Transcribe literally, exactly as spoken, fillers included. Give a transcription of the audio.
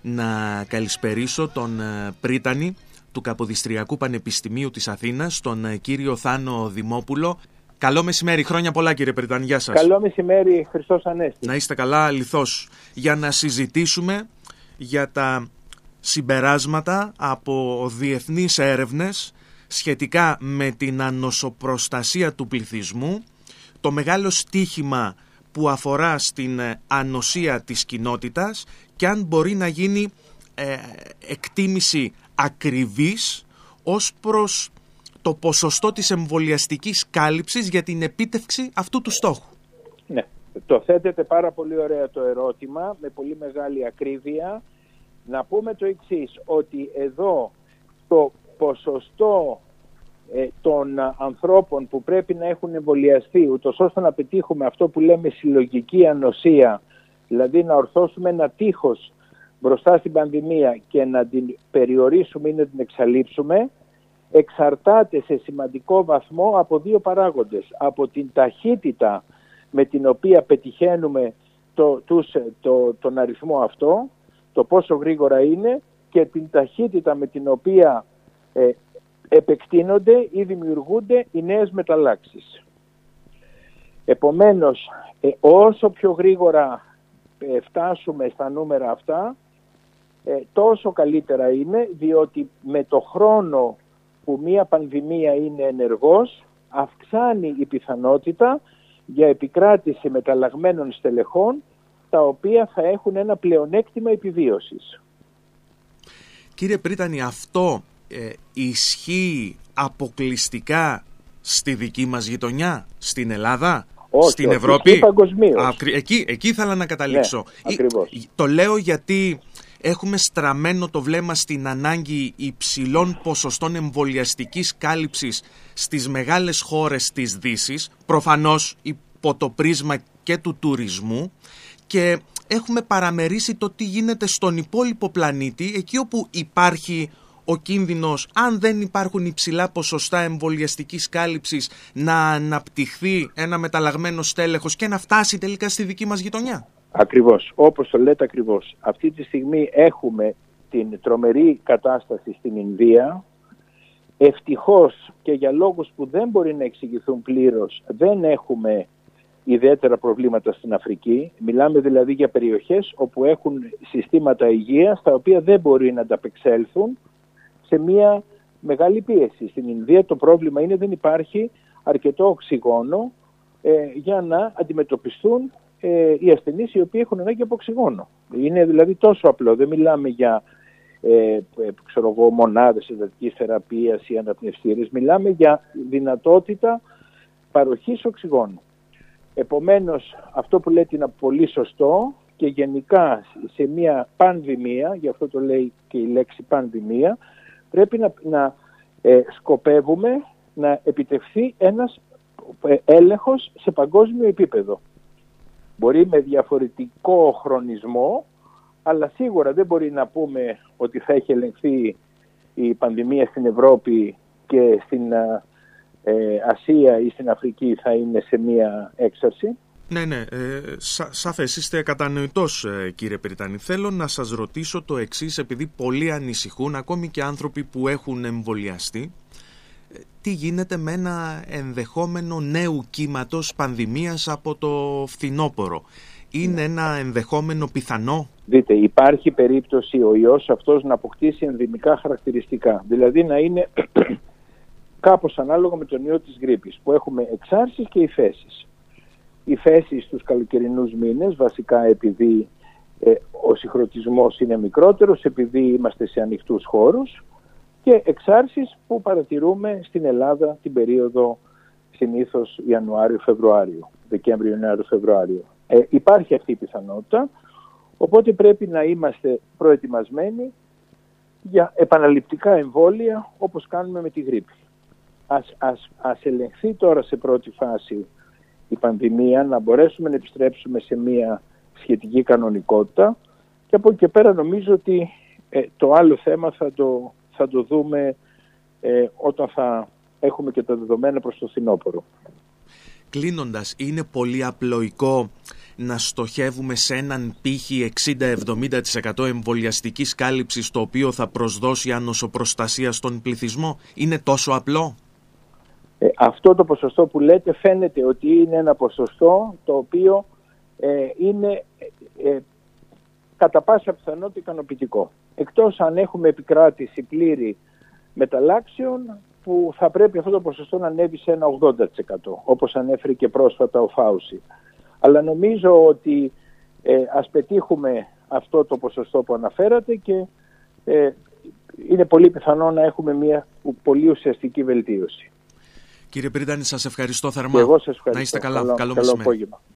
να καλησπερίσω τον πρίτανη του Καποδιστριακού Πανεπιστημίου της Αθήνας, τον κύριο Θάνο Δημόπουλο. Καλό μεσημέρι, χρόνια πολλά κύριε Πρίτανη, γεια σας. Καλό μεσημέρι, Χριστός Ανέστη. Να είστε καλά, αληθώς, για να συζητήσουμε για τα συμπεράσματα από διεθνείς έρευνες σχετικά με την ανοσοπροστασία του πληθυσμού, το μεγάλο στίχημα που αφορά στην ανοσία της κοινότητας και αν μπορεί να γίνει ε, εκτίμηση ακριβής ως προς το ποσοστό της εμβολιαστικής κάλυψης για την επίτευξη αυτού του στόχου. Ναι, το θέτετε πάρα πολύ ωραία το ερώτημα, με πολύ μεγάλη ακρίβεια. Να πούμε το εξής, ότι εδώ το ποσοστό ε, των ανθρώπων που πρέπει να έχουν εμβολιαστεί, ούτως ώστε να πετύχουμε αυτό που λέμε συλλογική ανοσία, δηλαδή να ορθώσουμε ένα τείχος μπροστά στην πανδημία και να την περιορίσουμε ή να την εξαλείψουμε, εξαρτάται σε σημαντικό βαθμό από δύο παράγοντες. Από την ταχύτητα με την οποία πετυχαίνουμε το, τους, το, τον αριθμό αυτό, το πόσο γρήγορα είναι, και την ταχύτητα με την οποία ε, επεκτείνονται ή δημιουργούνται οι νέες μεταλλάξεις. Επομένως, ε, όσο πιο γρήγορα ε, φτάσουμε στα νούμερα αυτά, ε, τόσο καλύτερα είναι, διότι με το χρόνο που μία πανδημία είναι ενεργός, αυξάνει η πιθανότητα για επικράτηση μεταλλαγμένων στελεχών, τα οποία θα έχουν ένα πλεονέκτημα επιβίωσης. Κύριε Πρίτανη, αυτό ε, ισχύει αποκλειστικά στη δική μας γειτονιά, στην Ελλάδα, όχι, στην όχι, Ευρώπη? Παγκοσμίως. Α, εκεί, εκεί ήθελα να καταλήξω. Ναι, ακριβώς. Το λέω γιατί έχουμε στραμμένο το βλέμμα στην ανάγκη υψηλών ποσοστών εμβολιαστικής κάλυψης στις μεγάλες χώρες της Δύσης, προφανώς υπό το πρίσμα και του τουρισμού, και έχουμε παραμερίσει το τι γίνεται στον υπόλοιπο πλανήτη, εκεί όπου υπάρχει ο κίνδυνος, αν δεν υπάρχουν υψηλά ποσοστά εμβολιαστικής κάλυψης, να αναπτυχθεί ένα μεταλλαγμένο στέλεχος και να φτάσει τελικά στη δική μας γειτονιά. Ακριβώς, όπως το λέτε ακριβώς. Αυτή τη στιγμή έχουμε την τρομερή κατάσταση στην Ινδία. Ευτυχώς και για λόγους που δεν μπορεί να εξηγηθούν πλήρως, δεν έχουμε ιδιαίτερα προβλήματα στην Αφρική. Μιλάμε δηλαδή για περιοχές όπου έχουν συστήματα υγείας τα οποία δεν μπορεί να ανταπεξέλθουν σε μια μεγάλη πίεση. Στην Ινδία το πρόβλημα είναι δεν υπάρχει αρκετό οξυγόνο ε, για να αντιμετωπιστούν ε, οι ασθενείς οι οποίοι έχουν ανάγκη από οξυγόνο. Είναι δηλαδή τόσο απλό. Δεν μιλάμε για ε, ξέρω εγώ, μονάδες εντατικής θεραπείας ή αναπνευστήρες. Μιλάμε για δυνατότητα παροχής οξυγόνου. Επομένως, αυτό που λέτε είναι πολύ σωστό και γενικά σε μια πανδημία, γι' αυτό το λέει και η λέξη πανδημία, πρέπει να, να ε, σκοπεύουμε να επιτευχθεί ένας ε, έλεγχος σε παγκόσμιο επίπεδο. Μπορεί με διαφορετικό χρονισμό, αλλά σίγουρα δεν μπορεί να πούμε ότι θα έχει ελεγχθεί η πανδημία στην Ευρώπη και στην ε, Ασία ή στην Αφρική θα είναι σε μία έξαρση. Ναι, ναι, ε, σα, σαφές, είστε κατανοητός ε, κύριε Πρίτανη. Θέλω να σας ρωτήσω το εξής, επειδή πολλοί ανησυχούν, ακόμη και άνθρωποι που έχουν εμβολιαστεί, ε, τι γίνεται με ένα ενδεχόμενο νέου κύματος πανδημίας από το φθινόπωρο. Είναι ένα ενδεχόμενο πιθανό? Δείτε, υπάρχει περίπτωση ο ιός αυτός να αποκτήσει ενδυμικά χαρακτηριστικά, δηλαδή να είναι κάπως ανάλογα με τον ιό της γρίπης, που έχουμε εξάρσεις και υφέσεις. Οι φέσεις στους καλοκαιρινούς μήνες, βασικά επειδή ε, ο συγχρονισμός είναι μικρότερος, επειδή είμαστε σε ανοιχτούς χώρους, και εξάρσεις που παρατηρούμε στην Ελλάδα την περίοδο συνήθως Ιανουάριο-Φεβρουάριο, Δεκέμβριο-Ιανουάριο-Φεβρουάριο. Ε, υπάρχει αυτή η πιθανότητα, οπότε πρέπει να είμαστε προετοιμασμένοι για επαναληπτικά εμβόλια όπως κάνουμε με τη γρίπη. Ας, ας, ας ελεγχθεί τώρα σε πρώτη φάση η πανδημία, να μπορέσουμε να επιστρέψουμε σε μια σχετική κανονικότητα, και από εκεί και πέρα νομίζω ότι ε, το άλλο θέμα θα το, θα το δούμε ε, όταν θα έχουμε και τα δεδομένα προς το φθινόπωρο. Κλείνοντας, είναι πολύ απλοϊκό να στοχεύουμε σε έναν πύχη εξήντα με εβδομήντα τοις εκατό εμβολιαστικής κάλυψης, το οποίο θα προσδώσει ανοσοπροστασία στον πληθυσμό? Είναι τόσο απλό? Ε, αυτό το ποσοστό που λέτε φαίνεται ότι είναι ένα ποσοστό το οποίο ε, είναι ε, κατά πάσα πιθανότητα ικανοποιητικό. Εκτός αν έχουμε επικράτηση πλήρη μεταλλάξεων, που θα πρέπει αυτό το ποσοστό να ανέβει σε ένα ογδόντα τοις εκατό, όπως ανέφερε και πρόσφατα ο Φάουσι. Αλλά νομίζω ότι ε, ας πετύχουμε αυτό το ποσοστό που αναφέρατε και ε, είναι πολύ πιθανό να έχουμε μια πολύ ουσιαστική βελτίωση. Κύριε Πρίτανη, σας ευχαριστώ θερμά. Και εγώ σας ευχαριστώ. Να είστε καλά. Καλό, καλό καλό μεσημέρι. απόγευμα.